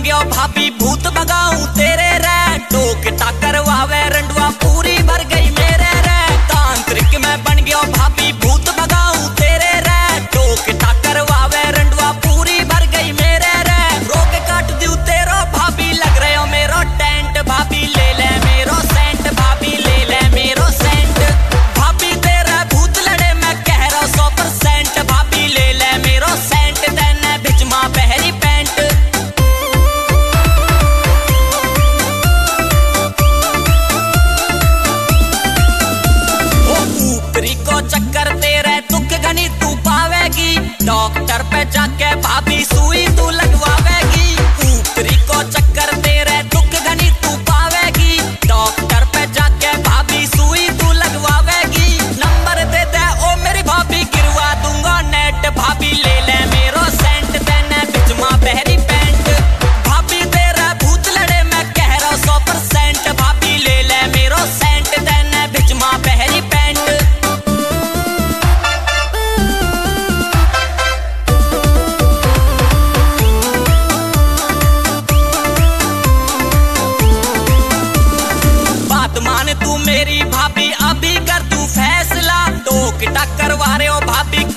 गयो भाभी भूत भगाऊं तेरे रे, टोक टाकर वावे रंडवा पूरी भर गई मेरे रे। तांत्रिक मैं बन गयो भाभी भूत भगाऊं तेरे रे, टोक टाकर वावे रंडवा पूरी भर गई मेरे रे। रोक काट दूं तेरो भाभी लग रहे हो मेरो टेंट, भाभी ले ले मेरो सेंट, भाभी ले ले मेरो सेंट। भाभी तेरा भूत लड़े मैं कह रहा 100%, भाभी ले ले मेरो सेंट तेने भिजमा पहरी पैंट। ऊपरी को चक्कर तेरे दुख घनी तू पावेगी, डॉक्टर पे जाके भाभी सुई तू लगवावेगी। ऊपरी को चक्कर तेरे दुख घनी तू पावेगी, डॉक्टर पे जाके भाभी सुई तू लगवावेगी। नंबर दे दे ओ मेरी भाभी गिरवा दूंगा नेट, भाभी ले ले मेरो सेंट तेने बिचमा बहरी पैंट। भाभी तेरा भूत लड़े मैं कह रहा 100%, भाभी ले ले मेरो सेंट तेने बिचमा बहरी पैंट। मान तू मेरी भाभी अभी कर तू फैसला, टोक टक्कर वारे हो भाभी